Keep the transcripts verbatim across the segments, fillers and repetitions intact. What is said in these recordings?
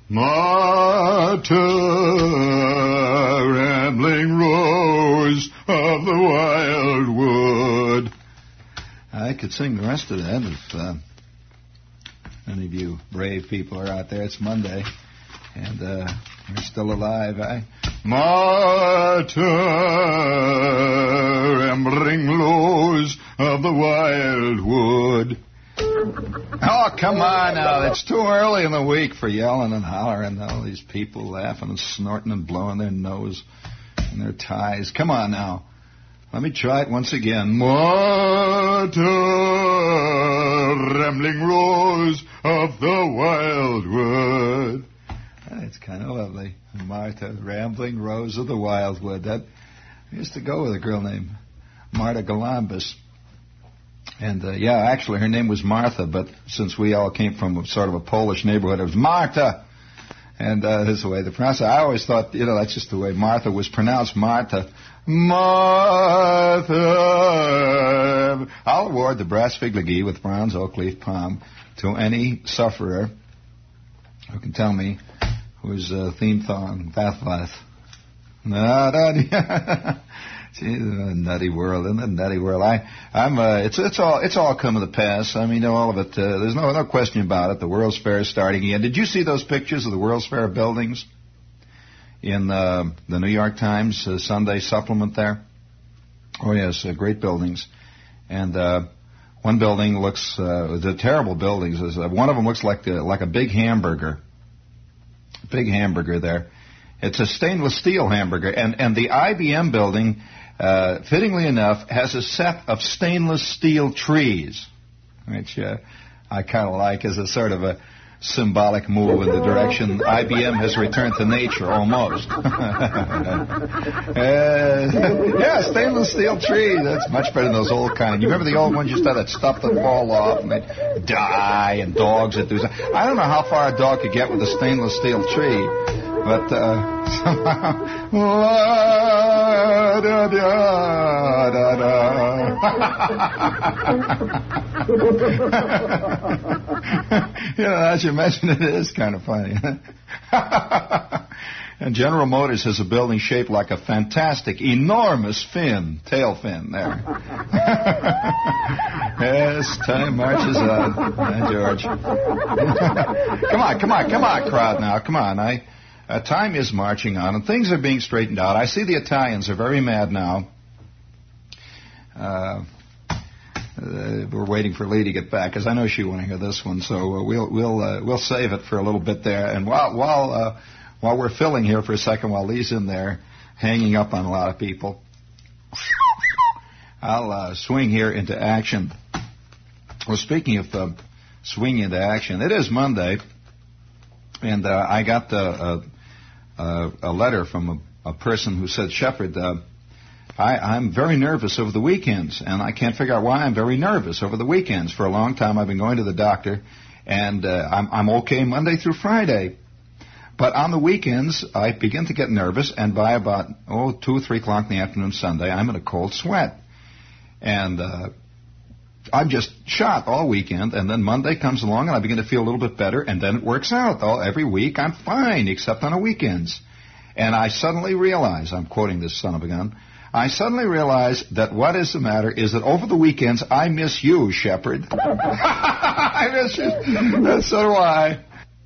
Martha, rambling rose of the wildwood. I could sing the rest of that if uh, any of you brave people are out there. It's Monday, and uh, you're still alive. I... Martha, rambling rose of the wildwood. Oh, come on now. It's too early in the week for yelling and hollering. All these people laughing and snorting and blowing their nose and their ties. Come on now. Let me try it once again. Martha, rambling rose of the wildwood. It's kind of lovely. Martha, rambling rose of the wildwood. That I used to go with a girl named Marta Galambis. And, uh, yeah, actually, her name was Martha, but since we all came from a, sort of a Polish neighborhood, it was Marta. And uh, that's the way they pronounce it. I always thought, you know, that's just the way Martha was pronounced, Martha. Martha. I'll award the brass figligee with bronze oak leaf palm to any sufferer who can tell me whose uh, theme song that was. Gee, a nutty world, isn't it? Nutty world. I, I'm. Uh, it's it's all it's all come to pass. I mean, all of it. Uh, there's no no question about it. The World's Fair is starting again. Did you see those pictures of the World's Fair buildings in uh, the New York Times uh, Sunday supplement there? Oh yes, uh, great buildings. And uh, one building looks. Uh, the terrible buildings. Is, uh, one of them looks like a, like a big hamburger. Big hamburger there. It's a stainless steel hamburger, and and the I B M building. Uh, fittingly enough, has a set of stainless steel trees, which uh, I kind of like as a sort of a symbolic move in the direction I B M has returned to nature, almost. uh, yeah, stainless steel trees. That's much better than those old kind. You remember the old ones used to have that stuff that fall off and they'd die, and dogs that do that. I don't know how far a dog could get with a stainless steel tree. But uh, somehow, la, da, da, da, da. You know, as you mentioned, it is kind of funny. And General Motors has a building shaped like a fantastic, enormous fin, tail fin there. Yes, time marches on. Hi, George. Come on, come on, come on, crowd now. Come on, I... Uh, time is marching on, and things are being straightened out. I see the Italians are very mad now. Uh, uh, we're waiting for Lee to get back, because I know she want to hear this one. So uh, we'll we'll uh, we'll save it for a little bit there. And while while uh, while we're filling here for a second, while Lee's in there hanging up on a lot of people, I'll uh, swing here into action. Well, speaking of uh, swinging into action, it is Monday, and uh, I got the. Uh, Uh, a letter from a, a person who said, Shepherd, uh, I, I'm very nervous over the weekends, and I can't figure out why I'm very nervous over the weekends. For a long time, I've been going to the doctor, and uh, I'm, I'm okay Monday through Friday. But on the weekends, I begin to get nervous, and by about, oh, two or three o'clock in the afternoon Sunday, I'm in a cold sweat. And uh, I'm just shot all weekend, and then Monday comes along, and I begin to feel a little bit better, and then it works out. All, every week, I'm fine, except on the weekends. And I suddenly realize, I'm quoting this son of a gun, I suddenly realize that what is the matter is that over the weekends, I miss you, Shepherd. I miss you. And so do I.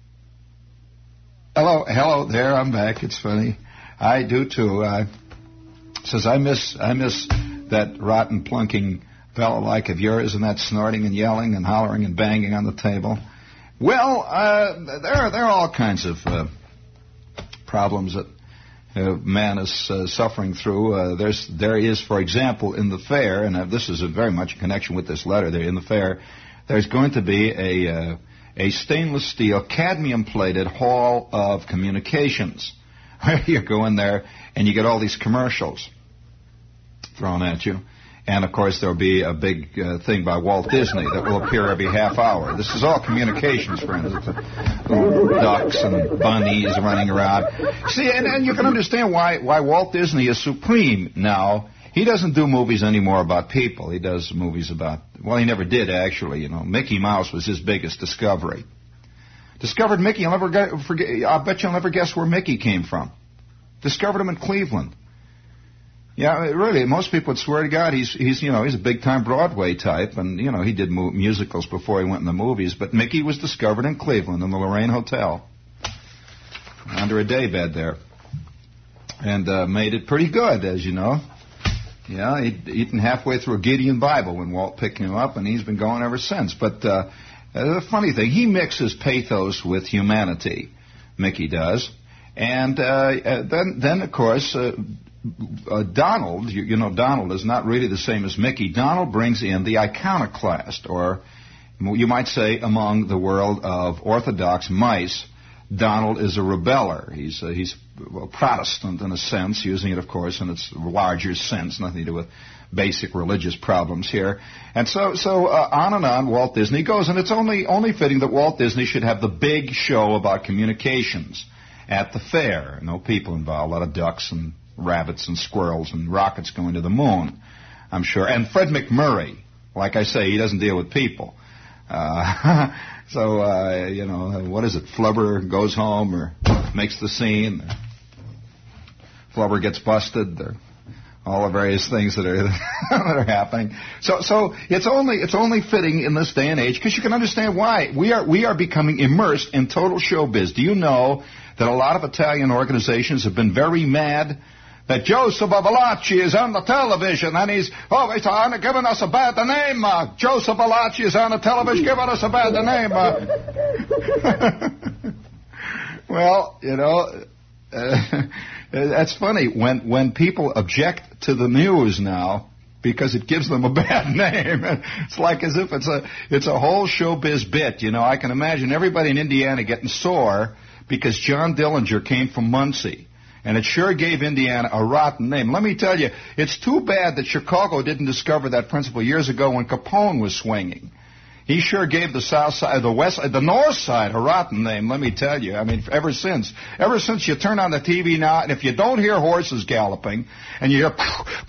Hello, hello, there, I'm back. It's funny. I do, too. I says, I miss, I miss that rotten, plunking fellow like of yours, and that snorting and yelling and hollering and banging on the table. Well, uh, there are there are all kinds of uh, problems that uh, man is uh, suffering through. Uh, there's there is, for example, in the fair, and uh, this is a very much in connection with this letter. There in the fair, there's going to be a uh, a stainless steel, cadmium-plated hall of communications. You go in there and you get all these commercials thrown at you. And, of course, there'll be a big uh, thing by Walt Disney that will appear every half hour. This is all communications, friends. It's, uh, ducks and bunnies running around. See, and, and you can understand why, why Walt Disney is supreme now. He doesn't do movies anymore about people. He does movies about, well, he never did, actually. You know, Mickey Mouse was his biggest discovery. Discovered Mickey. You'll never get, forget. I bet you'll never guess where Mickey came from. Discovered him in Cleveland. Yeah, really. Most people would swear to God he's he's you know he's a big time Broadway type, and you know he did mu- musicals before he went in the movies. But Mickey was discovered in Cleveland in the Lorraine Hotel under a daybed there, and uh, made it pretty good, as you know. Yeah, he'd eaten halfway through a Gideon Bible when Walt picked him up, and he's been going ever since. But uh, the funny thing, he mixes pathos with humanity. Mickey does, and uh, then then of course. Uh, Uh, Donald, you, you know, Donald is not really the same as Mickey. Donald brings in the iconoclast, or you might say among the world of Orthodox mice, Donald is a rebeller. He's uh, he's a Protestant in a sense, using it, of course, in its larger sense, nothing to do with basic religious problems here. And so so uh, on and on Walt Disney goes, and it's only only fitting that Walt Disney should have the big show about communications at the fair. No people involved, a lot of ducks and rabbits and squirrels and rockets going to the moon, I'm sure. And Fred McMurray, like I say, he doesn't deal with people. Uh, so, uh, you know, what is it? Flubber goes home or makes the scene. Flubber gets busted. Or all the various things that are that are happening. So, so it's only it's only fitting in this day and age because you can understand why we are we are becoming immersed in total showbiz. Do you know that a lot of Italian organizations have been very mad that Joe Sabalacci is on the television, and he's, oh, he's on, giving us a bad name. Uh, Joe Sabalacci is on the television giving us a bad name. Uh. Well, you know, uh, that's funny. When when people object to the news now because it gives them a bad name, it's like as if it's a it's a whole showbiz bit. You know, I can imagine everybody in Indiana getting sore because John Dillinger came from Muncie. And it sure gave Indiana a rotten name. Let me tell you, it's too bad that Chicago didn't discover that principle years ago when Capone was swinging. He sure gave the south side, the west, the north side a rotten name, let me tell you. I mean, ever since. Ever since you turn on the T V now, and if you don't hear horses galloping, and you hear,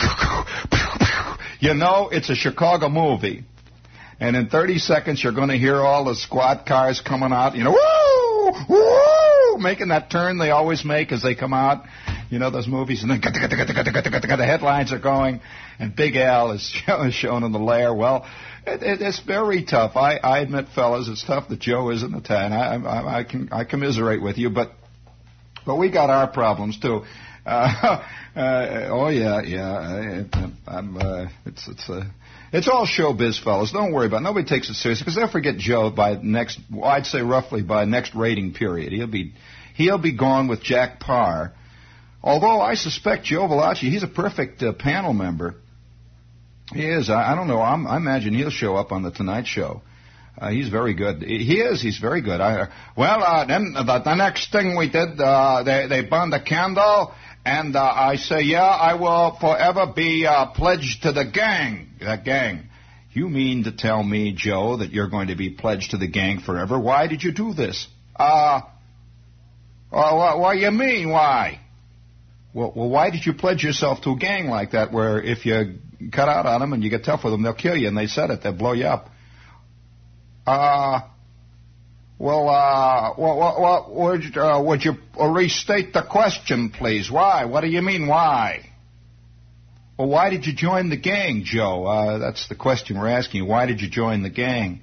you know it's a Chicago movie. And in thirty seconds, you're going to hear all the squad cars coming out, you know, woo, woo, making that turn they always make as they come out. You know those movies, and then the headlines are going, and Big Al is shown in the lair. Well, it, it, it's very tough. I, I admit, fellas, it's tough that Joe isn't the ten. I, I, I can I commiserate with you, but but we got our problems too. Uh, uh, oh yeah, yeah. I, I'm. Uh, it's it's uh, it's all showbiz, fellas. Don't worry about it. Nobody takes it seriously because they'll forget Joe by next. Well, I'd say roughly by next rating period. He'll be he'll be gone with Jack Parr. Although I suspect Joe Valachi, he's a perfect uh, panel member. He is. I, I don't know. I'm, I imagine he'll show up on the Tonight Show. Uh, he's very good. He is. He's very good. I, well, uh, then the, the next thing we did, uh, they they burned a candle, and uh, I say, yeah, I will forever be uh, pledged to the gang. That gang. You mean to tell me, Joe, that you're going to be pledged to the gang forever? Why did you do this? Uh, uh what, what do you mean, why? Well, well, why did you pledge yourself to a gang like that where if you cut out on them and you get tough with them, they'll kill you, and they said it, they'll blow you up? Uh, well, uh, what, what, what, would, uh, would you restate the question, please? Why? What do you mean, why? Well, why did you join the gang, Joe? Uh, that's the question we're asking you. Why did you join the gang?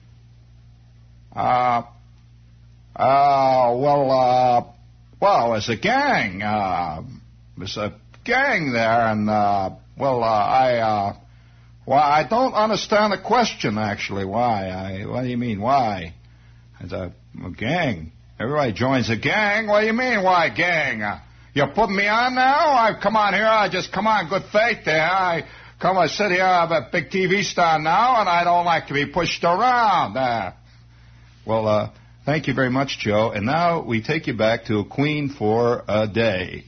Uh, uh, well, uh, well, as a gang, uh, there's a gang there, and, uh, well, uh, I, uh, well, I don't understand the question, actually. Why? I, what do you mean, why? It's a, a gang. Everybody joins a gang. What do you mean, why gang? Uh, you're putting me on now? I come on here. I just come on, good faith there. I come, I sit here. I'm a big T V star now, and I don't like to be pushed around. Uh, well, uh, thank you very much, Joe. And now we take you back to a Queen for a day.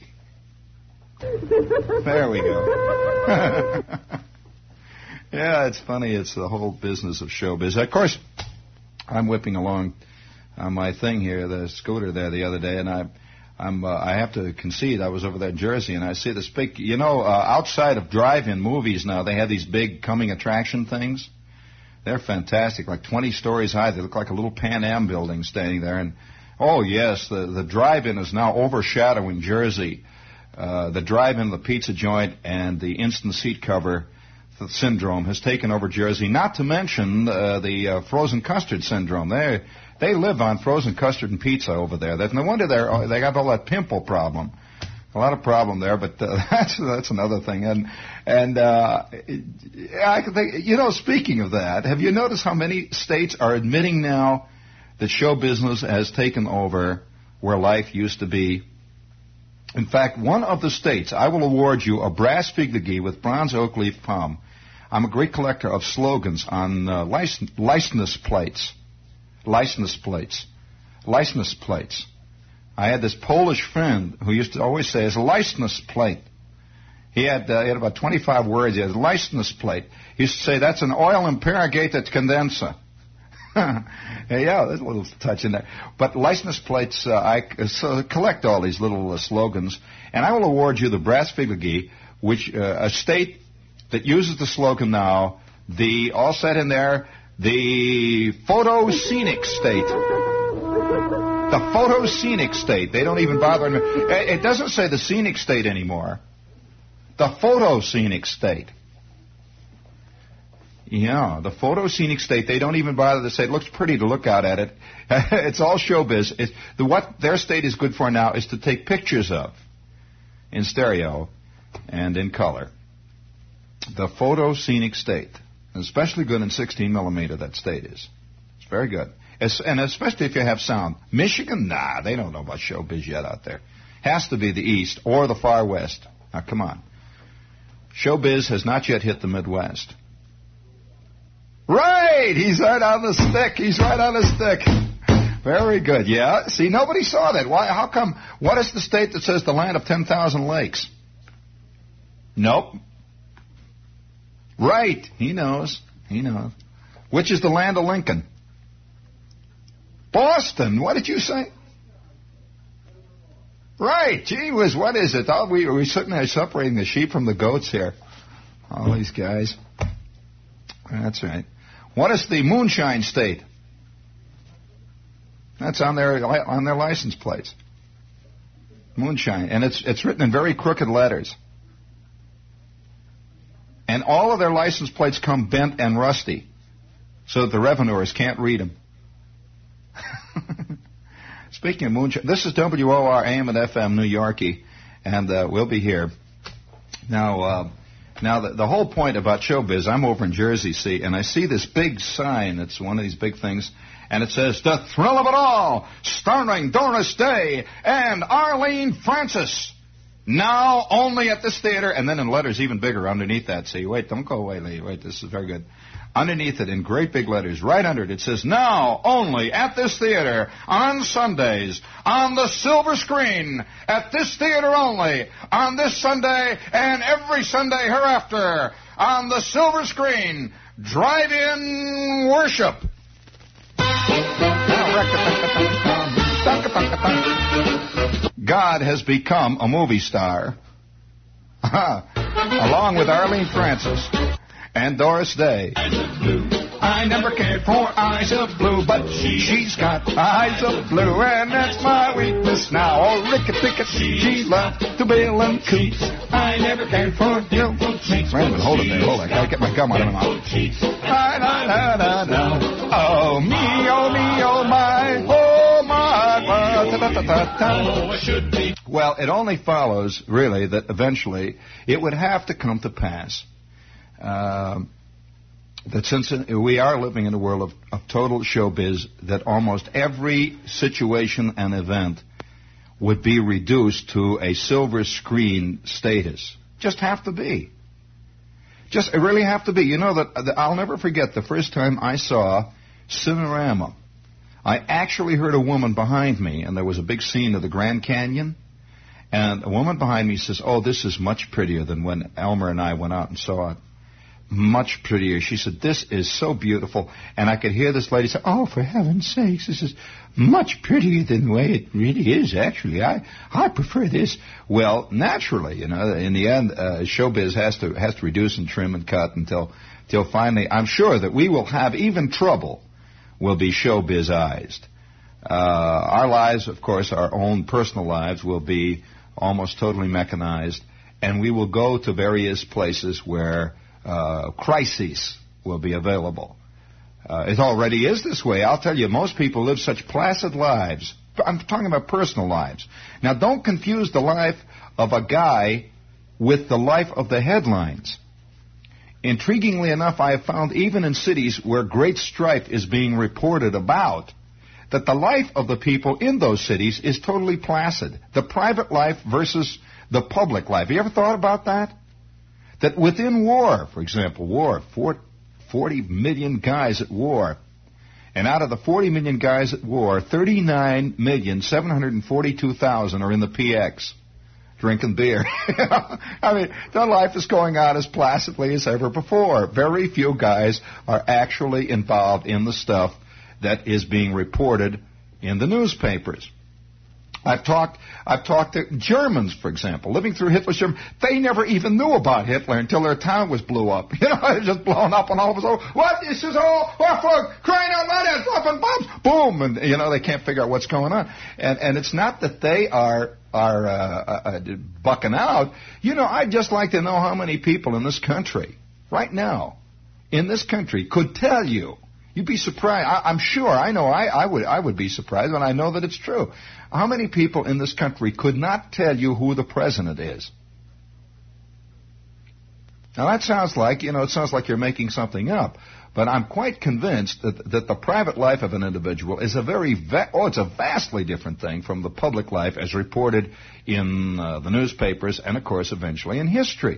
There we go. Yeah, it's funny. It's the whole business of showbiz. Of course, I'm whipping along on my thing here, the scooter there the other day, and I, I'm, uh, I have to concede. I was over there in Jersey, and I see this big, you know, uh, outside of drive-in movies now, they have these big coming attraction things. They're fantastic, like twenty stories high. They look like a little Pan Am building standing there. And oh yes, the the drive-in is now overshadowing Jersey. Uh, the drive-in, the pizza joint, and the instant seat cover syndrome has taken over Jersey. Not to mention uh, the uh, frozen custard syndrome. They they live on frozen custard and pizza over there. That's no wonder they they got all that pimple problem. A lot of problem there, but uh, that's that's another thing. And and uh, I think, you know, speaking of that, have you noticed how many states are admitting now that show business has taken over where life used to be? In fact, one of the states, I will award you a brass figurine with bronze oak leaf palm. I'm a great collector of slogans on uh, license, license plates, license plates, license plates. I had this Polish friend who used to always say, "It's a license plate." He had, uh, he had about twenty-five words. He had a license plate. He used to say, "That's an oil impregnated condenser." Yeah, there's a little touch in there. But license plates, uh, I uh, collect all these little uh, slogans, and I will award you the brass figurine, which uh, a state that uses the slogan now, the all set in there, the photo scenic state. The photo scenic state. They don't even bother. It doesn't say the scenic state anymore. The photo scenic state. Yeah, the photo scenic state. They don't even bother to say it looks pretty to look out at it. It's all showbiz. It's, the, what their state is good for now is to take pictures of in stereo and in color. The photo scenic state. Especially good in sixteen millimeter, that state is. It's very good. It's, and especially if you have sound. Michigan, nah, they don't know about showbiz yet out there. Has to be the East or the far West. Now, come on. Showbiz has not yet hit the Midwest. Right! He's right on the stick. He's right on the stick. Very good. Yeah. See, nobody saw that. Why? How come? What is the state that says the land of ten thousand lakes? Nope. Right. He knows. He knows. Which is the land of Lincoln? Boston. What did you say? Right. Gee whiz, what is it? Oh, we, we're sitting there separating the sheep from the goats here. All these guys. That's right. What is the moonshine state? That's on their on their license plates. Moonshine, and it's it's written in very crooked letters. And all of their license plates come bent and rusty, so that the revenuers can't read them. Speaking of moonshine, this is W O R A M and F M New Yorkie, and uh, we'll be here now. Uh, Now, the, the whole point about showbiz, I'm over in Jersey, see, and I see this big sign. It's one of these big things, and it says, "The Thrill of It All, starring Doris Day and Arlene Francis. Now only at this theater," and then in letters even bigger underneath that. See, wait, don't go away, Lee. Wait, this is very good. Underneath it, in great big letters, right under it, it says, "Now only at this theater on Sundays, on the silver screen, at this theater only, on this Sunday and every Sunday hereafter, on the silver screen, drive-in worship." God has become a movie star, along with Arlene Francis and Doris Day. Eyes of blue. I never cared for eyes of blue, but she, she's got eyes of blue, and that's my weakness now. Oh, ricket-ticket, she loved to bill and coot. I never cared for you. Wait a minute, hold it there, hold it. I gotta get my gum out of my mouth. Oh, me, oh, me, oh, my, oh, my. Well, it only follows, really, that eventually it would have to come to pass Uh, that since we are living in a world of, of total showbiz, that almost every situation and event would be reduced to a silver screen status. Just have to be. Just really have to be. You know, that, that I'll never forget the first time I saw Cinerama. I actually heard a woman behind me, and there was a big scene of the Grand Canyon, and a woman behind me says, "Oh, this is much prettier than when Elmer and I went out and saw it." much prettier. She said, this is so beautiful. And I could hear this lady say, oh, for heaven's sakes, this is much prettier than the way it really is, actually. I I prefer this. Well, naturally, you know, in the end, uh, showbiz has to has to reduce and trim and cut until, until finally, I'm sure that we will have even trouble will be showbizized. Uh, our lives, of course, our own personal lives will be almost totally mechanized, and we will go to various places where Uh, crises will be available. Uh, it already is this way. I'll tell you, most people live such placid lives. I'm talking about personal lives. Now, don't confuse the life of a guy with the life of the headlines. Intriguingly enough, I have found even in cities where great strife is being reported about, that the life of the people in those cities is totally placid. The private life versus the public life. Have you ever thought about that? That within war, for example, war, forty million guys at war, and out of the forty million guys at war, thirty-nine million seven hundred forty-two thousand are in the P X, drinking beer. I mean, their life is going on as placidly as ever before. Very few guys are actually involved in the stuff that is being reported in the newspapers. I've talked I've talked to Germans, for example, living through Hitler's Germany. They never even knew about Hitler until their town was blew up. You know, it was just blown up, and all of a sudden, what? This is all, what for crying out loud, it's dropping bombs, boom, and, you know, they can't figure out what's going on. And and it's not that they are are uh, uh, bucking out. You know, I'd just like to know how many people in this country, right now, in this country, could tell you. You'd be surprised. I, I'm sure. I know. I, I would. I would be surprised, and I know that it's true. How many people in this country could not tell you who the president is? Now that sounds like, you know, it sounds like you're making something up, but I'm quite convinced that that the private life of an individual is a very va- oh, it's a vastly different thing from the public life as reported in uh, the newspapers and, of course, eventually in history.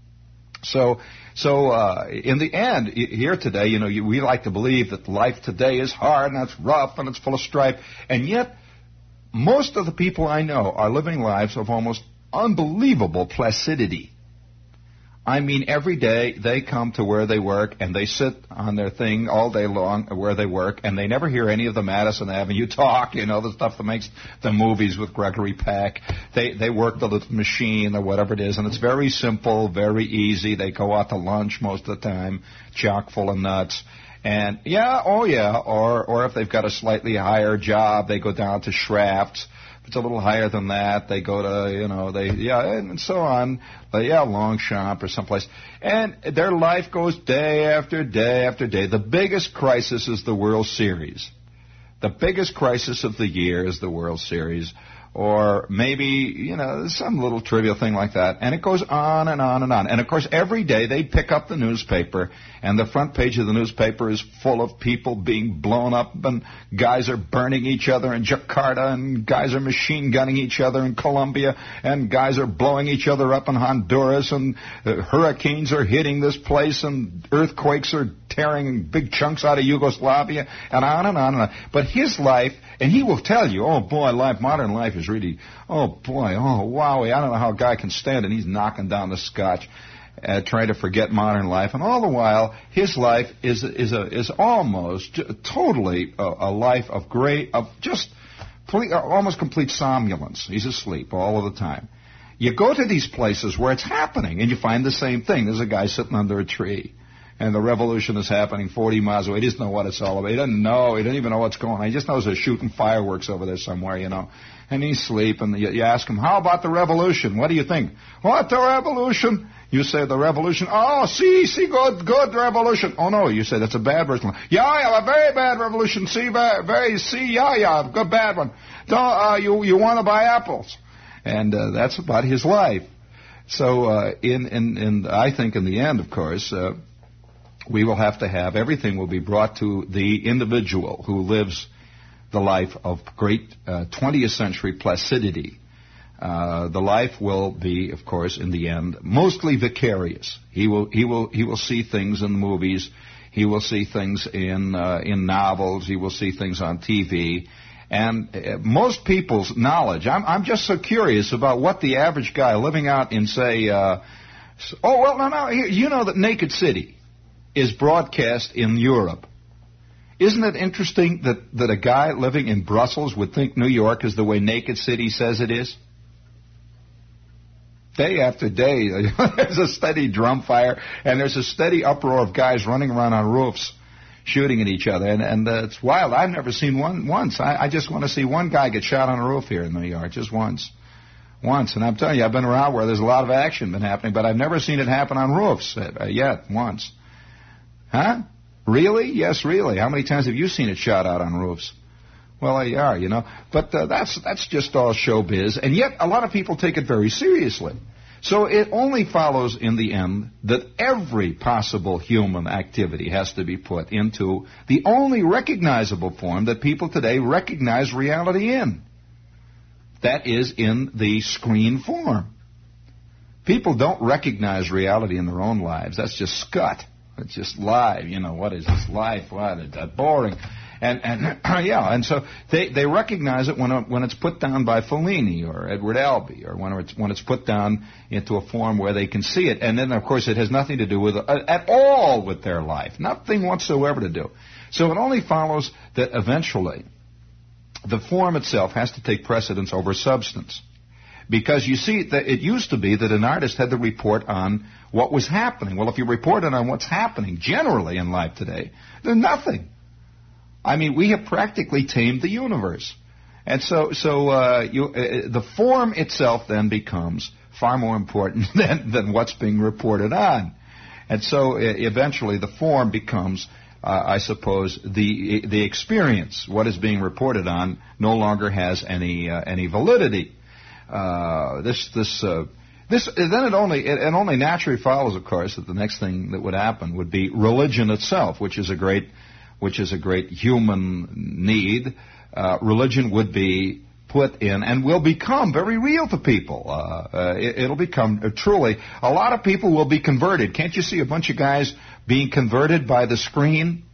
So, so uh, in the end, here today, you know, you, we like to believe that life today is hard and it's rough and it's full of strife, and yet most of the people I know are living lives of almost unbelievable placidity. I mean, every day they come to where they work and they sit on their thing all day long where they work, and they never hear any of the Madison Avenue talk, you know, the stuff that makes the movies with Gregory Peck. They they work the little machine or whatever it is, and it's very simple, very easy. They go out to lunch most of the time, chock full of nuts. And, yeah, oh, yeah, or or if they've got a slightly higher job, they go down to Schrafft's. If it's a little higher than that, they go to, you know, they, yeah, and so on. But, yeah, Longchamp or someplace. And their life goes day after day after day. The biggest crisis is the World Series. The biggest crisis of the year is the World Series. Or maybe, you know, some little trivial thing like that. And it goes on and on and on. And, of course, every day they pick up the newspaper, and the front page of the newspaper is full of people being blown up, and guys are burning each other in Jakarta, and guys are machine gunning each other in Colombia, and guys are blowing each other up in Honduras, and uh, hurricanes are hitting this place, and earthquakes are tearing big chunks out of Yugoslavia, and on and on and on. But his life, and he will tell you, oh, boy, life, modern life is really, oh, boy, oh, wowie, I don't know how a guy can stand it. He's knocking down the scotch, uh, trying to forget modern life. And all the while, his life is is a, is almost totally a, a life of great, of just complete, almost complete somnolence. He's asleep all of the time. You go to these places where it's happening, and you find the same thing. There's a guy sitting under a tree, and the revolution is happening forty miles away. He doesn't know what it's all about. He doesn't know. He doesn't even know what's going on. He just knows they're shooting fireworks over there somewhere, you know. And he's asleep, and you, you ask him, how about the revolution? What do you think? What, the revolution? You say the revolution. Oh, see, see, good, good revolution. Oh, no, you say that's a bad version. Yeah, yeah, a very bad revolution. See, very, very see, yeah, yeah, good, bad one. Don't, uh, you, you want to buy apples. And uh, that's about his life. So, uh, in, in, in, I think in the end, of course, uh, we will have to have, everything will be brought to the individual who lives the life of great uh, twentieth century placidity. Uh, the life will be, of course, in the end, mostly vicarious. He will, he will, he will see things in movies. He will see things in uh, in novels. He will see things on T V. And uh, most people's knowledge, I'm, I'm just so curious about what the average guy living out in, say, uh, oh, well, no, no, you know that Naked City. is broadcast in Europe. Isn't it interesting that, that a guy living in Brussels would think New York is the way Naked City says it is? Day after day, there's a steady drum fire, and there's a steady uproar of guys running around on roofs shooting at each other, and, and uh, it's wild. I've never seen one once. I, I just want to see one guy get shot on a roof here in New York, just once. Once. And I'm telling you, I've been around where there's a lot of action been happening, but I've never seen it happen on roofs uh, yet, once. Huh? Really? Yes, really. How many times have you seen it shot out on roofs? Well, they are, you know. But uh, that's that's just all showbiz. And yet a lot of people take it very seriously. So it only follows in the end that every possible human activity has to be put into the only recognizable form that people today recognize reality in. That is in the screen form. People don't recognize reality in their own lives. That's just scut. It's just live. You know, what is this life? What is that? Boring. And, and yeah, and so they, they recognize it when it, when it's put down by Fellini or Edward Albee, or when it's when it's put down into a form where they can see it. And then, of course, it has nothing to do with uh, at all with their life, nothing whatsoever to do. So it only follows that eventually the form itself has to take precedence over substance. Because you see, that it used to be that an artist had to report on what was happening. Well, if you reported on what's happening generally in life today, there's nothing. I mean, we have practically tamed the universe. And so so uh, you, uh, the form itself then becomes far more important than, than what's being reported on. And so uh, eventually the form becomes, uh, I suppose, the the experience. What is being reported on no longer has any uh, any validity. Uh, this this uh, this then it only it, it only naturally follows, of course, that the next thing that would happen would be religion itself, which is a great which is a great human need. Uh, religion would be put in and will become very real to people. Uh, uh, it, it'll become uh, truly, a lot of people will be converted. Can't you see a bunch of guys being converted by the screen?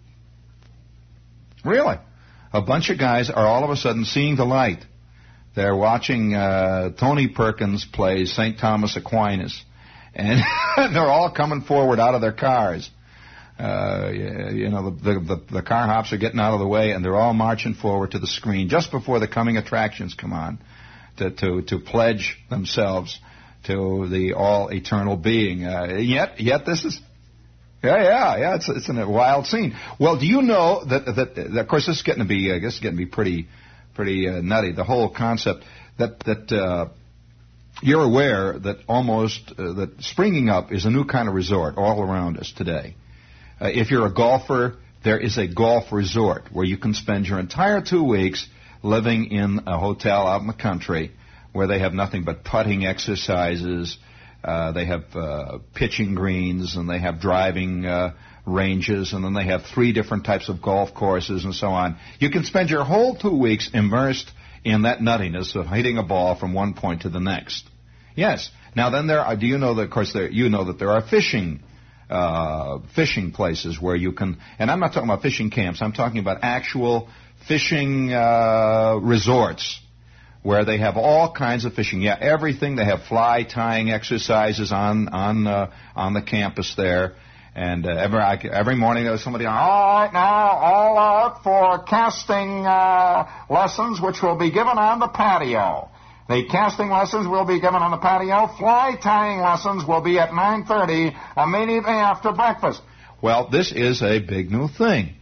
Really. A bunch of guys are all of a sudden seeing the light. They're watching uh, Tony Perkins play Saint Thomas Aquinas, and they're all coming forward out of their cars. Uh, you know, the, the, the car hops are getting out of the way, and they're all marching forward to the screen just before the coming attractions come on to, to, to pledge themselves to the all-eternal being. Uh, yet, yet this is, yeah, yeah, yeah, it's, it's a wild scene. Well, do you know that, that, that of course, this is getting to be, I guess, getting to be pretty, pretty uh, nutty, the whole concept that, that, uh, you're aware that almost, uh, that springing up is a new kind of resort all around us today. Uh, if you're a golfer, there is a golf resort where you can spend your entire two weeks living in a hotel out in the country where they have nothing but putting exercises, uh, they have uh, pitching greens, and they have driving uh, ranges, and then they have three different types of golf courses and so on. You can spend your whole two weeks immersed in that nuttiness of hitting a ball from one point to the next. Yes. Now then there are, do you know that, of course, there, you know that there are fishing Uh, fishing places where you can, and I'm not talking about fishing camps, I'm talking about actual fishing uh, resorts where they have all kinds of fishing. Yeah, everything. They have fly tying exercises on on uh, on the campus there, and uh, every every morning there's somebody on, all right, now all out for casting uh, lessons, which will be given on the patio. The casting lessons will be given on the patio. Fly tying lessons will be at nine thirty immediately after breakfast. Well, this is a big new thing.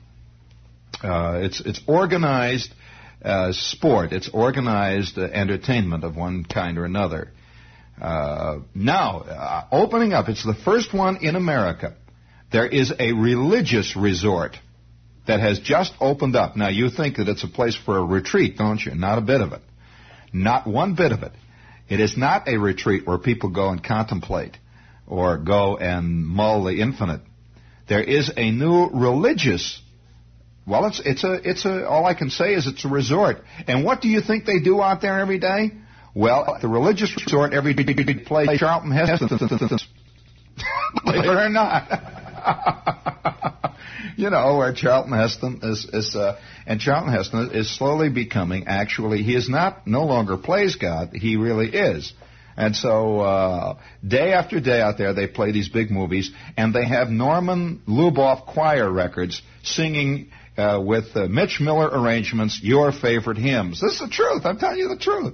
Uh, it's it's organized uh, sport. It's organized uh, entertainment of one kind or another. Uh, now, uh, opening up, it's the first one in America. There is a religious resort that has just opened up. Now, you think that it's a place for a retreat, don't you? Not a bit of it. Not one bit of it. It is not a retreat where people go and contemplate or go and mull the infinite. There is a new religious, well, it's it's a it's a all I can say is it's a resort. And what do you think they do out there every day? Well, at the religious resort every day they play Charlton Heston. Believe it or not. You know, where Charlton Heston is, is uh, and Charlton Heston is slowly becoming, actually, he is not, no longer plays God, he really is. And so uh, day after day out there, they play these big movies, and they have Norman Luboff choir records singing uh, with uh, Mitch Miller arrangements, your favorite hymns. This is the truth. I'm telling you the truth.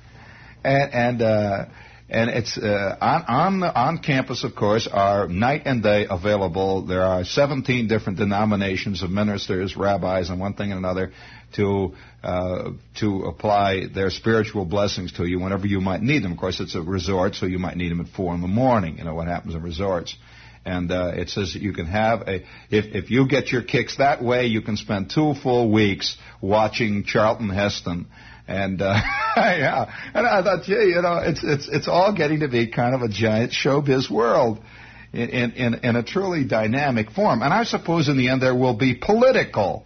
And and uh, and it's uh, on on the, on campus, of course, are night and day available. There are seventeen different denominations of ministers, rabbis, and one thing and another to uh, to apply their spiritual blessings to you whenever you might need them. Of course, it's a resort, so you might need them at four in the morning. You know what happens in resorts. And uh, it says that you can have a if if you get your kicks that way, you can spend two full weeks watching Charlton Heston. And uh, yeah, and I thought, gee, you know, it's it's it's all getting to be kind of a giant showbiz world in in in a truly dynamic form. And I suppose in the end there will be political.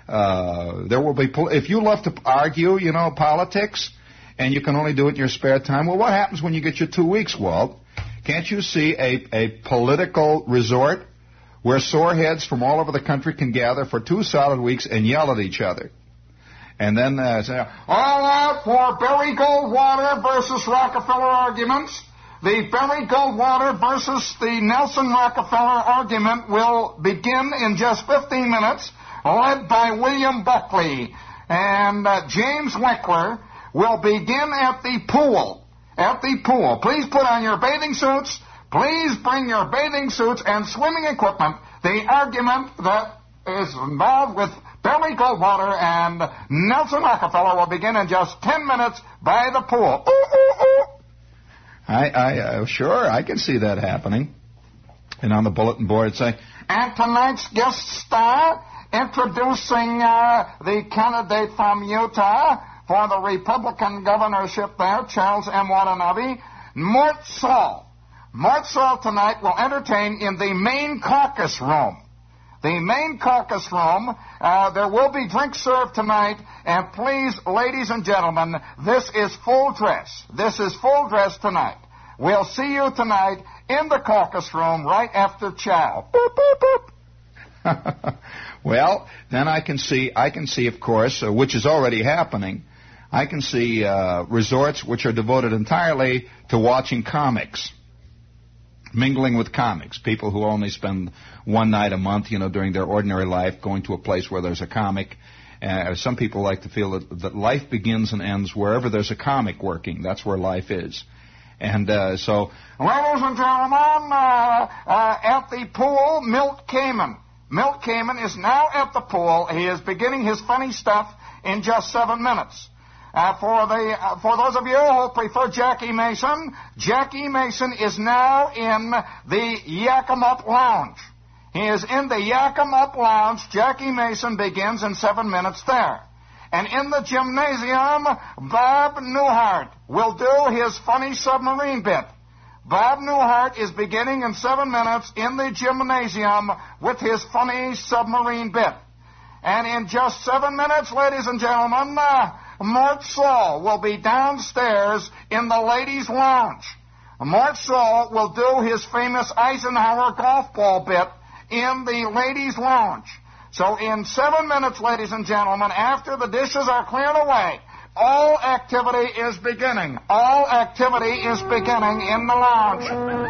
Uh, there will be pol- if you love to argue, you know, politics, and you can only do it in your spare time. Well, what happens when you get your two weeks, Walt? Can't you see a a political resort where soreheads from all over the country can gather for two solid weeks and yell at each other? And then uh, say, all out for Barry Goldwater versus Rockefeller arguments. The Barry Goldwater versus the Nelson Rockefeller argument will begin in just fifteen minutes, led by William Buckley. And uh, James Weckler will begin at the pool. At the pool. Please put on your bathing suits. Please bring your bathing suits and swimming equipment. The argument that is involved with Barry Goldwater and Nelson Rockefeller will begin in just ten minutes by the pool. Ooh, ooh, ooh. I, I, uh, sure, I can see that happening. And on the bulletin board, say, and tonight's guest star, introducing uh, the candidate from Utah for the Republican governorship there, Charles M. Watanabe, Mort Saul. Mort Saul tonight will entertain in the main caucus room. The main caucus room, uh, there will be drinks served tonight, and please, ladies and gentlemen, this is full dress. This is full dress tonight. We'll see you tonight in the caucus room right after chow. Boop, boop, boop. Well, then I can see, I can see, of course, uh, which is already happening, I can see uh, resorts which are devoted entirely to watching comics. Mingling with comics, people who only spend one night a month, you know, during their ordinary life, going to a place where there's a comic. Uh, some people like to feel that, that life begins and ends wherever there's a comic working. That's where life is. And uh, so, ladies and gentlemen, uh, uh, at the pool, Milt Kamen. Milt Kamen is now at the pool. He is beginning his funny stuff in just seven minutes. Uh, for the uh, for those of you who prefer Jackie Mason, Jackie Mason is now in the Yakima Lounge. He is in the Yakima Lounge. Jackie Mason begins in seven minutes there. And in the gymnasium, Bob Newhart will do his funny submarine bit. Bob Newhart is beginning in seven minutes in the gymnasium with his funny submarine bit. And in just seven minutes, ladies and gentlemen, uh, Mort Saul will be downstairs in the ladies' lounge. Mort Saul will do his famous Eisenhower golf ball bit in the ladies' lounge. So in seven minutes, ladies and gentlemen, after the dishes are cleared away, all activity is beginning. All activity is beginning in the lounge.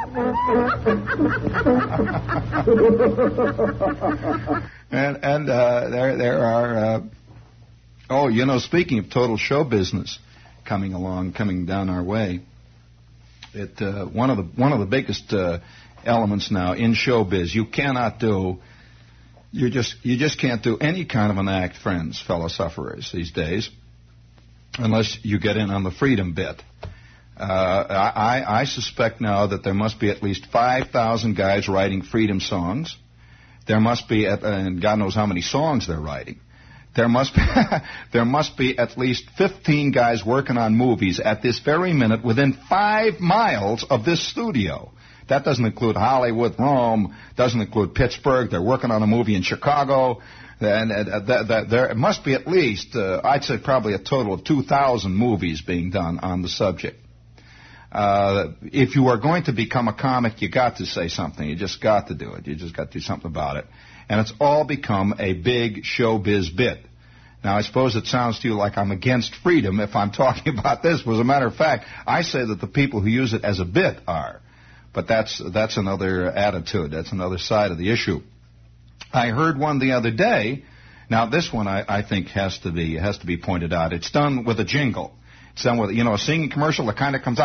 and and uh, there there are... Uh Oh, you know, speaking of total show business coming along, coming down our way, it uh, one of the one of the biggest uh, elements now in showbiz, you cannot do, you just you just can't do any kind of an act, friends, fellow sufferers, these days, unless you get in on the freedom bit. Uh, I, I suspect now that there must be at least five thousand guys writing freedom songs. There must be, at, and God knows how many songs they're writing. There must be, there must be at least fifteen guys working on movies at this very minute within five miles of this studio. That doesn't include Hollywood, Rome, doesn't include Pittsburgh. They're working on a movie in Chicago. And uh, th- th- there must be at least, uh, I'd say probably a total of two thousand movies being done on the subject. Uh, if you are going to become a comic, you got to say something. You just got to do it. You just got to do something about it. And it's all become a big showbiz bit. Now, I suppose it sounds to you like I'm against freedom if I'm talking about this, but as a matter of fact, I say that the people who use it as a bit are. But that's that's another attitude. That's another side of the issue. I heard one the other day. Now, this one I, I think has to be has to be pointed out. It's done with a jingle. It's done with, you know, a singing commercial that kind of comes on,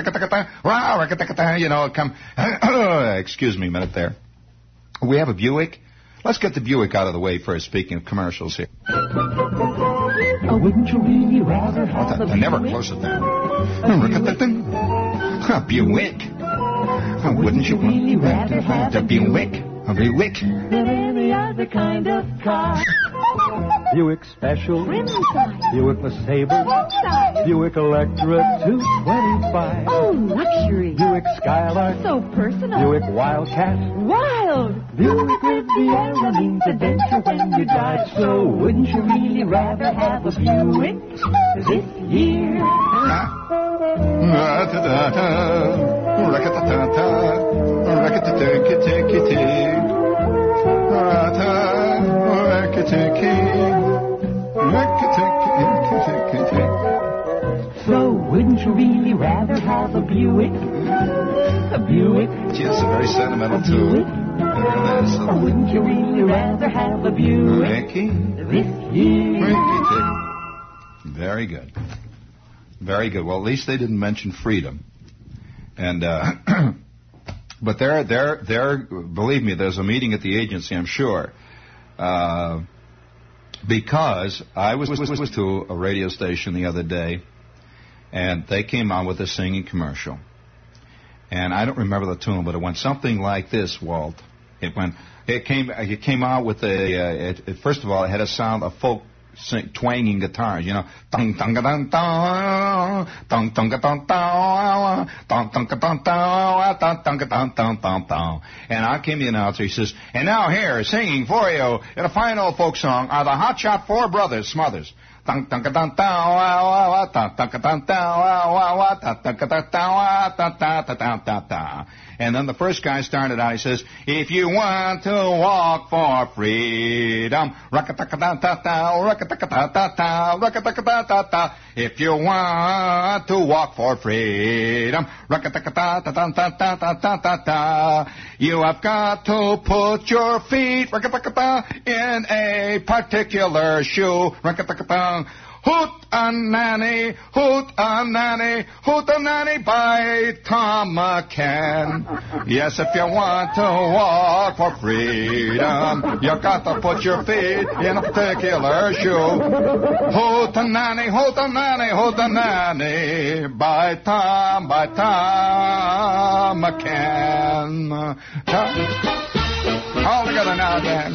you know, it come, excuse me a minute there. We have a Buick. Let's get the Buick out of the way first, speaking of commercials here. Oh, wouldn't you really rather have I never close it down. Buick. Wouldn't you really rather have a Buick? A Buick. than any other kind of car? Buick Special, Ringside, Buick LeSabre, Roadside, Buick Electra two twenty-five, oh, luxury, Buick Skylark, so personal, Buick Wildcat, wild, Buick Riviera means adventure when you drive. So wouldn't you really rather have a Buick this year? So wouldn't you really rather have a Buick? A Buick? Gee, it's a very sentimental tune. Buick? It is. Or wouldn't you really rather have a Buick Ricky. this year? Very good. Very good. Well, at least they didn't mention freedom. And, uh, but there, there, there, believe me, there's a meeting at the agency, I'm sure. Uh, because I was, was, was to a radio station the other day, and they came on with a singing commercial. And I don't remember the tune, but it went something like this, Walt. It went, it came, it came out with a, uh, it, it, first of all, it had a sound of folk sing, twanging guitars, you know, dong dong dong dong dong dong dong dong dong dong dong dong dong dong dong dong. And out came the announcer. He says, and now here, singing for you in a fine old folk song, are the Hot Shot Four Brothers, Smothers. And then the first guy started out, he says, if you want to walk for freedom, if you want to walk for freedom, you have got to put your feet in a particular shoe. Hoot-a-nanny, hoot-a-nanny, hoot-a-nanny by Tom McCann. Yes, if you want to walk for freedom, you got to put your feet in a particular shoe. Hoot-a-nanny, hoot-a-nanny, hoot-a-nanny by Tom, by Tom McCann. All together now again.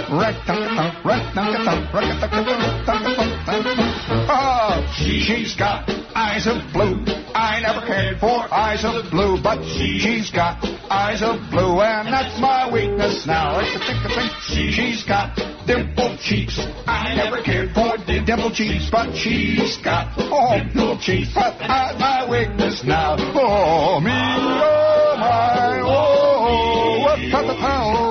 Oh, she's got eyes of blue. I never cared for eyes of blue, but she's got eyes of blue, and that's my weakness now. She's got dimpled cheeks. I never cared for dimpled cheeks, but she's got oh, dimpled cheeks, but that's my weakness now. Oh, me, oh, my, oh, what the hell?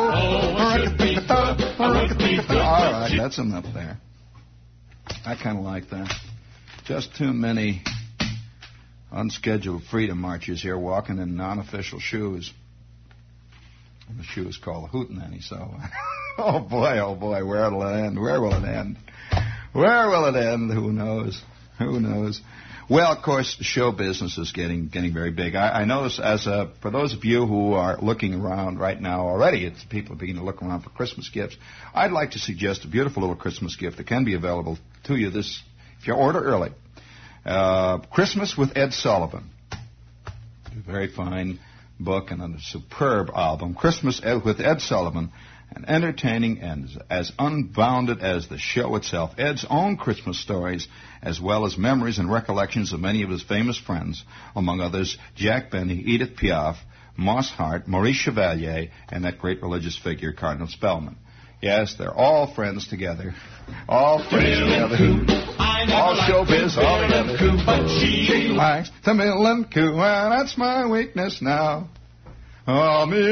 All right, that's enough there. I kind of like that. Just too many unscheduled freedom marches here, walking in non-official shoes. And the shoe is called a hootenanny, so... oh, boy, oh, boy, where will it end? Where will it end? Where will it end? Who knows? Who knows? Well, of course, show business is getting getting very big. I, I notice, as a, for those of you who are looking around right now already, it's people are beginning to look around for Christmas gifts. I'd like to suggest a beautiful little Christmas gift that can be available to you this if you order early. Uh, Christmas with Ed Sullivan, a very fine book and a superb album. Christmas with Ed Sullivan. And entertaining and as unbounded as the show itself. Ed's own Christmas stories, as well as memories and recollections of many of his famous friends, among others Jack Benny, Edith Piaf, Moss Hart, Maurice Chevalier, and that great religious figure, Cardinal Spellman. Yes, they're all friends together. All friends together. All showbiz, all together. But she likes the mill and coo, and that's my weakness now. Oh, me,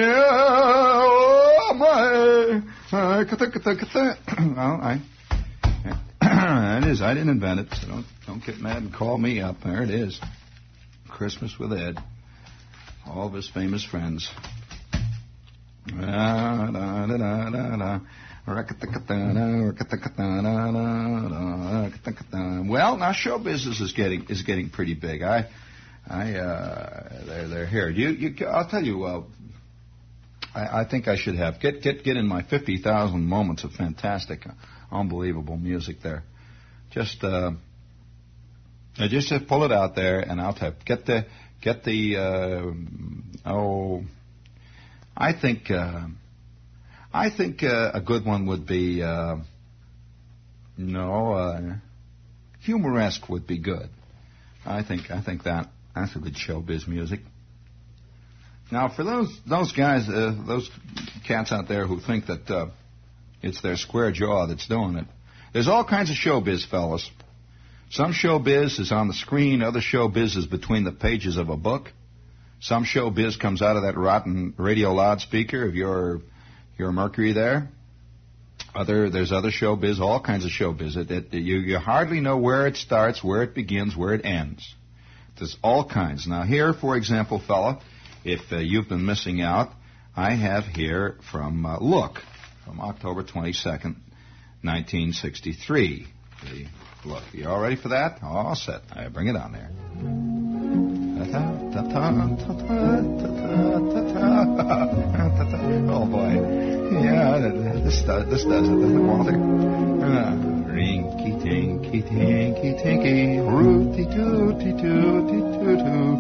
oh, my. Well, I, it is. I didn't invent it, so don't don't get mad and call me up. There it is. Christmas with Ed. All of his famous friends. Da, da, da, da, da, da. Well, now show business is getting is getting pretty big. I, I, uh, they're they're here. You, you, I'll tell you. Uh, I, I think I should have get get get in my fifty thousand moments of fantastic, uh, unbelievable music there. Just, uh, just to pull it out there, and I'll have get the get the. Uh, oh, I think. Uh, I think uh, a good one would be, uh, no, uh, humoresque would be good. I think I think that that's a good showbiz music. Now, for those those guys, uh, those cats out there who think that uh, it's their square jaw that's doing it, there's all kinds of showbiz, fellas. Some showbiz is on the screen, other showbiz is between the pages of a book. Some showbiz comes out of that rotten radio loudspeaker of your Your Mercury there. Other, there's other showbiz, all kinds of showbiz. It, it, you, you hardly know where it starts, where it begins, where it ends. There's all kinds. Now here, for example, fella, if uh, you've been missing out, I have here from uh, Look, from October twenty-second, nineteen sixty-three. The Look. You all ready for that? All set. I bring it on there. Oh boy, yeah, this does this does it, doesn't it, Walter? Rinky tinky tinky tinky, rooty tooty tooty tootoo,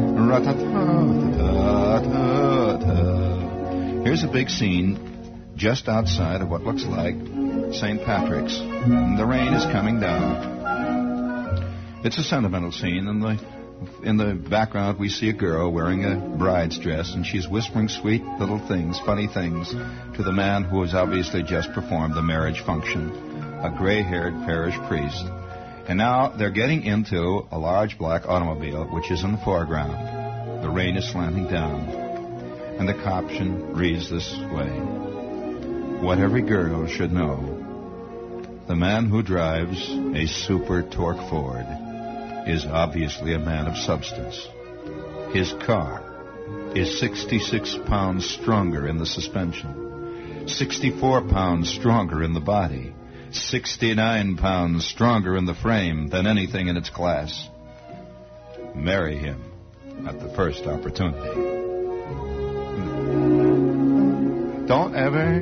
rat-a-ta-ta-ta-ta. Here's a big scene just outside of what looks like Saint Patrick's. And the rain is coming down. It's a sentimental scene, and the In the background, we see a girl wearing a bride's dress, and she's whispering sweet little things, funny things, to the man who has obviously just performed the marriage function, a gray-haired parish priest. And now they're getting into a large black automobile, which is in the foreground. The rain is slanting down, and the caption reads this way: what every girl should know. The man who drives a Super Torque Ford is obviously a man of substance. His car is sixty-six pounds stronger in the suspension, sixty-four pounds stronger in the body, sixty-nine pounds stronger in the frame than anything in its class. Marry him at the first opportunity. Don't ever...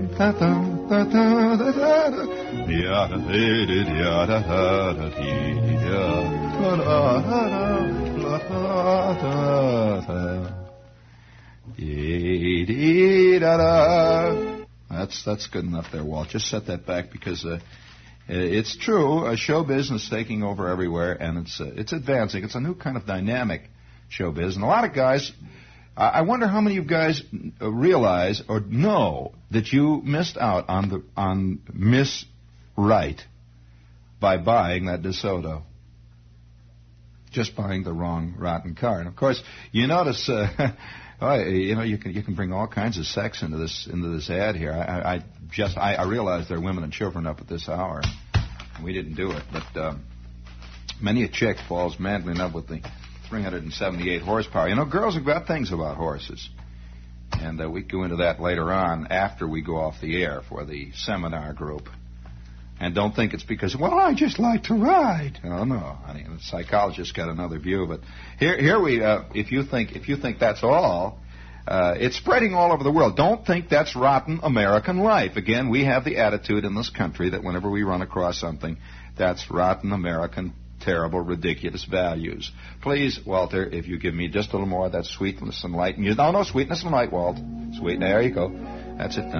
That's that's good enough there, Walt. Just set that back because uh, it's true. Uh, show business is taking over everywhere, and it's uh, it's advancing. It's a new kind of dynamic show biz, and a lot of guys. I wonder how many of you guys realize or know that you missed out on the on Miss Right by buying that DeSoto. Just buying the wrong rotten car. And of course, you notice, uh, oh, you know, you can you can bring all kinds of sex into this into this ad here. I, I just I, I realize there are women and children up at this hour. We didn't do it, but uh, many a chick falls madly in love with the three hundred seventy-eight horsepower. You know, girls have got things about horses. And uh, we go into that later on after we go off the air for the seminar group. And don't think it's because, well, I just like to ride. Oh, no. I mean, the psychologist got another view. But here here we, uh, if you think if you think that's all, uh, it's spreading all over the world. Don't think that's rotten American life. Again, we have the attitude in this country that whenever we run across something, that's rotten American terrible, ridiculous values. Please, Walter, if you give me just a little more of that sweetness and light. And you, no, no, sweetness and light, Walt. Sweet, there you go. That's it.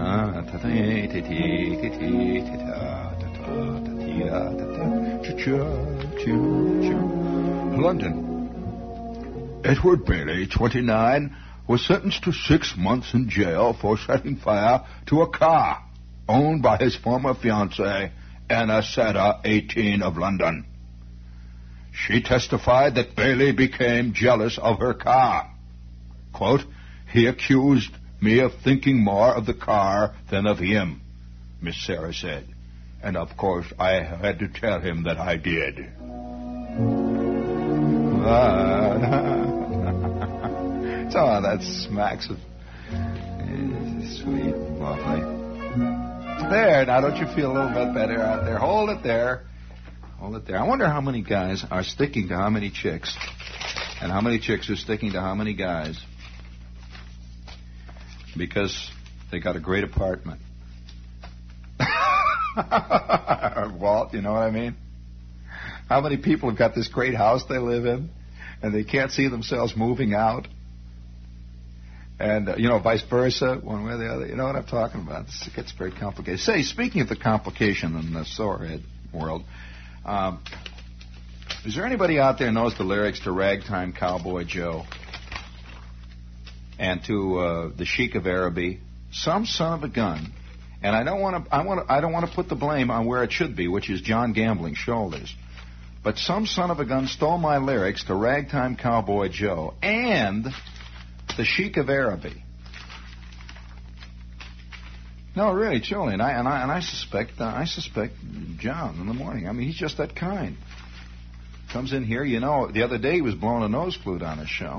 London. Edward Bailey, twenty-nine, was sentenced to six months in jail for setting fire to a car owned by his former fiancée, Anna Sada, eighteen, of London. She testified that Bailey became jealous of her car. Quote, he accused me of thinking more of the car than of him, Miss Sarah said. And, of course, I had to tell him that I did. So that smacks of sweet, lovely. There, now don't you feel a little bit better out there? Hold it there. Hold it there. I wonder how many guys are sticking to how many chicks, and how many chicks are sticking to how many guys, because they got a great apartment. Walt, you know what I mean? How many people have got this great house they live in, and they can't see themselves moving out? And, uh, you know, vice versa, one way or the other. You know what I'm talking about? It gets very complicated. Say, speaking of the complication in the sorehead world, um, is there anybody out there who knows the lyrics to Ragtime Cowboy Joe and to uh, The Sheik of Araby? Some son of a gun. And I don't want to. I want. I don't want to put the blame on where it should be, which is John Gambling's shoulders. But some son of a gun stole my lyrics to Ragtime Cowboy Joe and The Sheik of Araby. No, really, truly, and I and I and I suspect uh, I suspect John in the morning. I mean, he's just that kind. Comes in here, you know. The other day he was blowing a nose flute on his show.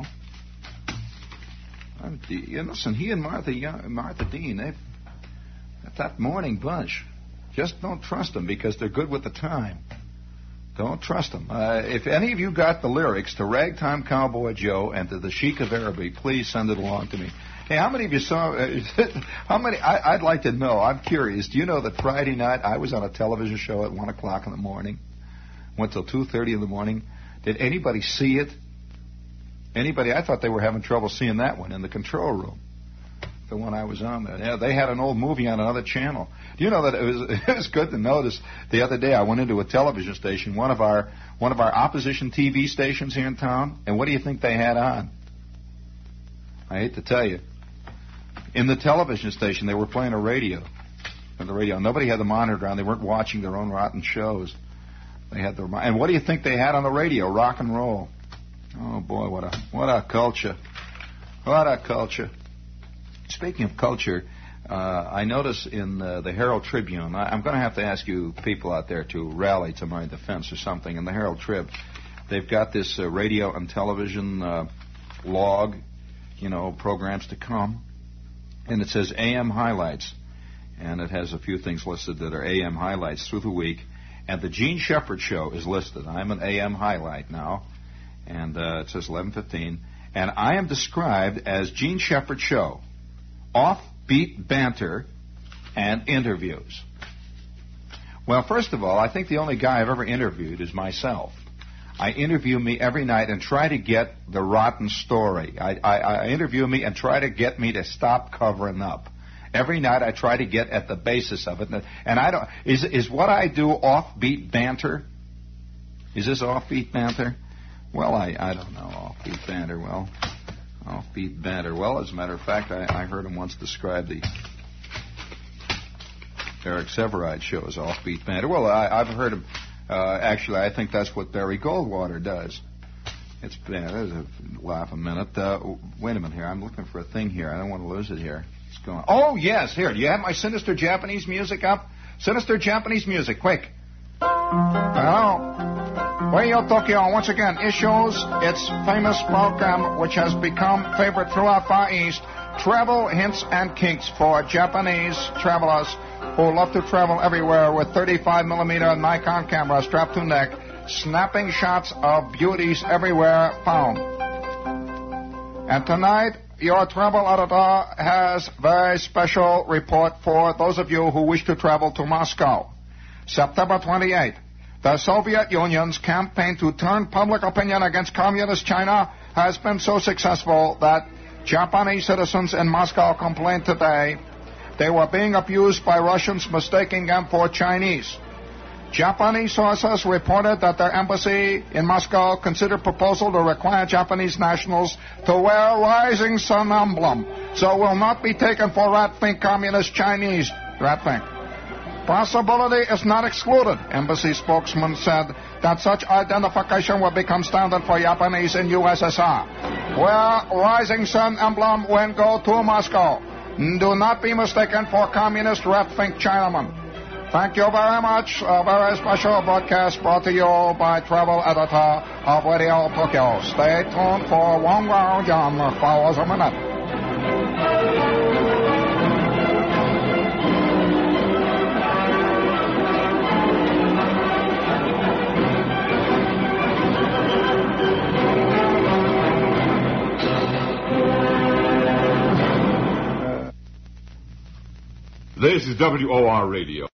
I, you know, listen, he and Martha Martha Dean, they've that morning bunch. Just don't trust them because they're good with the time. Don't trust them. Uh, if any of you got the lyrics to Ragtime Cowboy Joe and to The Sheik of Araby, please send it along to me. Hey, how many of you saw? Uh, how many? I, I'd like to know. I'm curious. Do you know that Friday night I was on a television show at one o'clock in the morning? Went till two thirty in the morning. Did anybody see it? Anybody? I thought they were having trouble seeing that one in the control room. The one I was on there. Yeah, they had an old movie on another channel. Do you know that it was it was good to notice the other day I went into a television station, one of our one of our opposition T V stations here in town, and what do you think they had on? I hate to tell you. In the television station, they were playing a radio. On the radio. Nobody had the monitor on. They weren't watching their own rotten shows. They had their and what do you think they had on the radio? Rock and roll. Oh boy, what a what a culture. What a culture. Speaking of culture, uh, I notice in uh, the Herald Tribune, I, I'm going to have to ask you people out there to rally to my defense or something. In the Herald Trib, they've got this uh, radio and television uh, log, you know, programs to come, and it says A M highlights, and it has a few things listed that are A M highlights through the week, and the Gene Shepard Show is listed. I'm an A M highlight now, and uh, it says eleven fifteen, and I am described as Gene Shepard Show. Offbeat banter and interviews. Well, first of all, I think the only guy I've ever interviewed is myself. I interview me every night and try to get the rotten story. I, I, I interview me and try to get me to stop covering up. Every night I try to get at the basis of it. And I don't. Is is what I do offbeat banter? Is this offbeat banter? Well, I, I don't know. Offbeat banter. Well. Offbeat banter. Well, as a matter of fact, I, I heard him once describe the Eric Severide show as offbeat banter. Well, I, I've heard him. Uh, actually, I think that's what Barry Goldwater does. It's yeah, there's a laugh a minute. Uh, wait a minute here. I'm looking for a thing here. I don't want to lose it here. It's going. Oh yes, here. Do you have my sinister Japanese music up? Sinister Japanese music, quick. Hello. Radio Tokyo once again issues its famous program, which has become favorite throughout Far East, Travel Hints and Kinks for Japanese travelers who love to travel everywhere with thirty-five millimeter Nikon camera strapped to neck, snapping shots of beauties everywhere found. And tonight, your travel editor has a very special report for those of you who wish to travel to Moscow. September twenty-eighth. The Soviet Union's campaign to turn public opinion against Communist China has been so successful that Japanese citizens in Moscow complained today they were being abused by Russians mistaking them for Chinese. Japanese sources reported that their embassy in Moscow considered proposal to require Japanese nationals to wear Rising Sun emblem, so will not be taken for rat-think Communist Chinese. Rat-think. Possibility is not excluded. Embassy spokesman said that such identification will become standard for Japanese in U S S R. Wear Rising Sun emblem when go to Moscow. Do not be mistaken for communist rat-think Chinaman. Thank you very much. A very special broadcast brought to you by travel editor of Radio Tokyo. Stay tuned for one round jam follows a minute. This is W O R Radio.